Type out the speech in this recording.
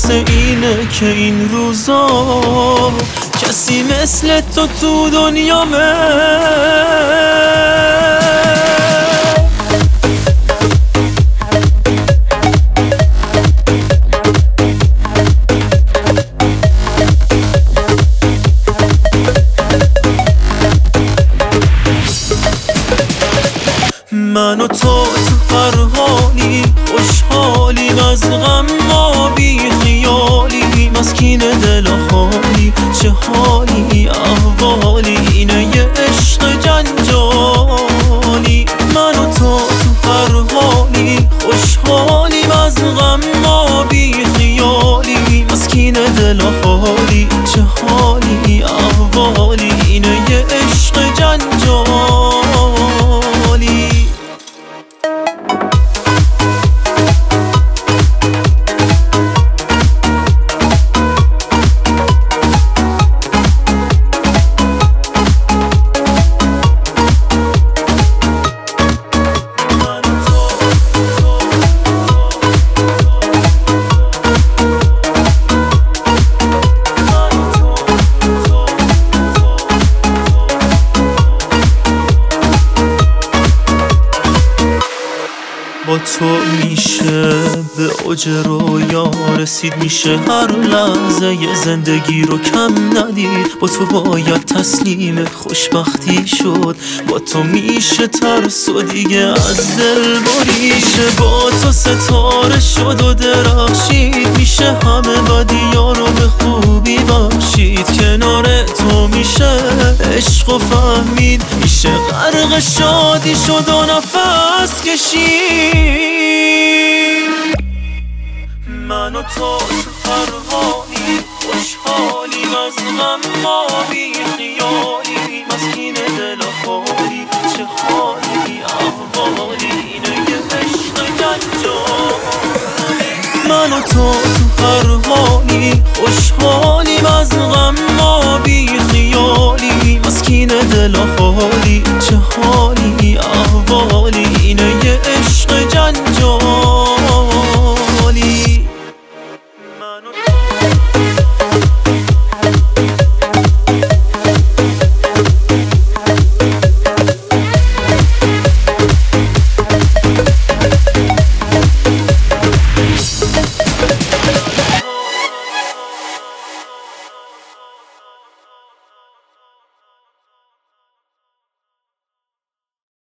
واسه اینه که این روزا کسی مثل تو دنیامه. من و تو هر حالی خوشحالیم، از غم ما بی خیالیم، مسکین دل خالی چه حالی احوالی، اینه یه عشق جنجالی. من و تو هر حالی خوشحالیم، از غم ما بی خیالیم، مسکین دل خالی چه حالی احوالی، اینه یه عشق جنجالی. با تو میشه به اوج رویا رسید، میشه هر لحظه ی زندگی رو کم ندید. با تو باید تسلیم خوشبختی شد، با تو میشه ترس و دیگه از دل بریشه. با تو ستاره شد و درخشید، میشه همه بدیا رو به خوبی بخشید. کنار تو میشه عشق و فهمید، میشه غرق شادی شد و نفس کشید. من و تو هر حالی خوشحالیم، از غم ما بی خیالیم، مسکین دل خالی چه حالی احوالی، اینه یه عشق جنجالی. من و تو هر حالی خوشحالیم، از غم ما بی خیالیم، مسکین دل خالی چه حالی احوالی،